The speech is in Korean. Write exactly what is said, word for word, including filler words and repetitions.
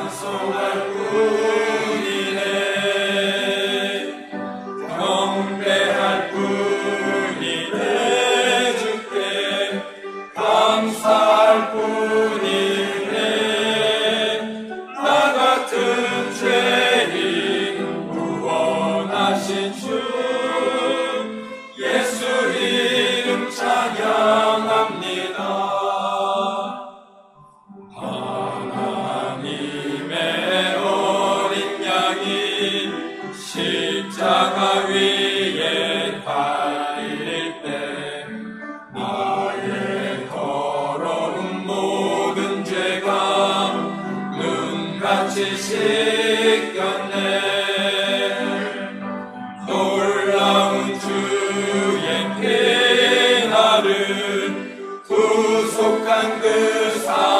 찬송할 뿐이네. 경배할 뿐이네. 주께 감사할 뿐이네. 나 같은 죄인 구원하신 주 예수 이름 찬양합니다. 십자가 위에 달릴 때 나의 더러운 모든 죄가 눈같이 씻겼네. 놀라운 주의 피나를 구속한 그 사